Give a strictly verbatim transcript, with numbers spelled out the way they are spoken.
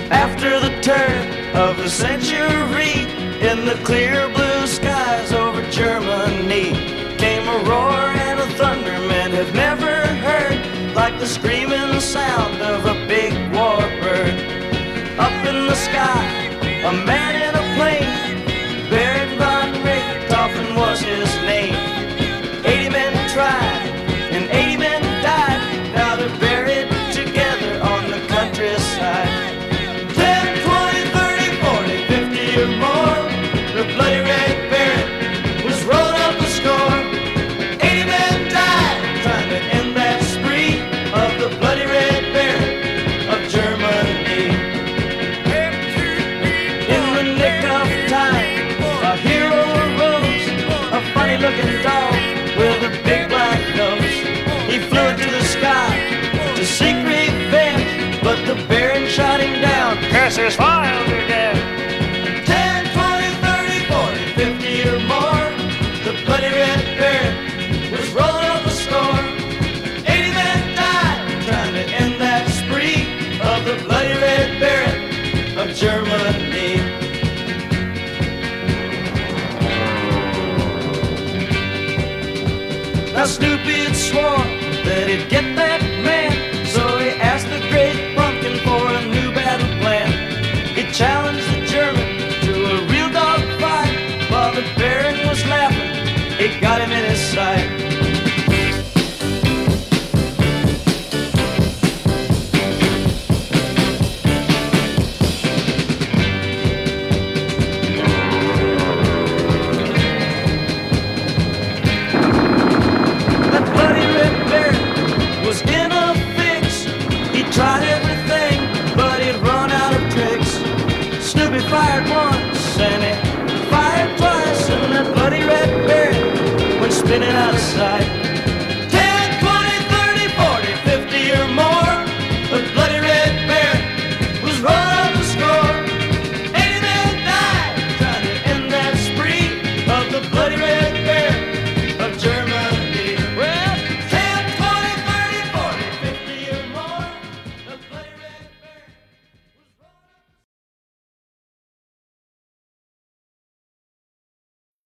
After the turn of the century, in the clear blue skies over Germany, came a roar and a thunder men have never heard, like the screaming sound of a big warbird. Up in the sky, a man in a plane, Baron von Richthofen was his name. Eighty men tried and eighty men died, now they're buried together on the countryside. Ten, twenty, thirty, forty, fifty or more, the bloody red Baron was rolling up the score. Eighty men died trying to end that spree of the bloody red Baron of Germany. In the nick of time, a hero arose, a funny-looking dog with a big black nose. He flew into the sky to seek revenge, but the Baron shot him down. Curse his father dead. Ten, twenty, thirty, forty, fifty or more, the bloody red Baron was rolling up the score. Eighty men died trying to end that spree of the bloody red Baron of Germany. Now Snoopy swore that he'd get that man, so he asked the great pumpkin for a new battle plan. He challenged the German to a real dog fight, while the Baron was laughing, he got him in his sight. Was in a fix, he tried everything, but he'd run out of tricks. Snoopy fired once, and he fired twice, and that bloody red Baron went spinning out of sight.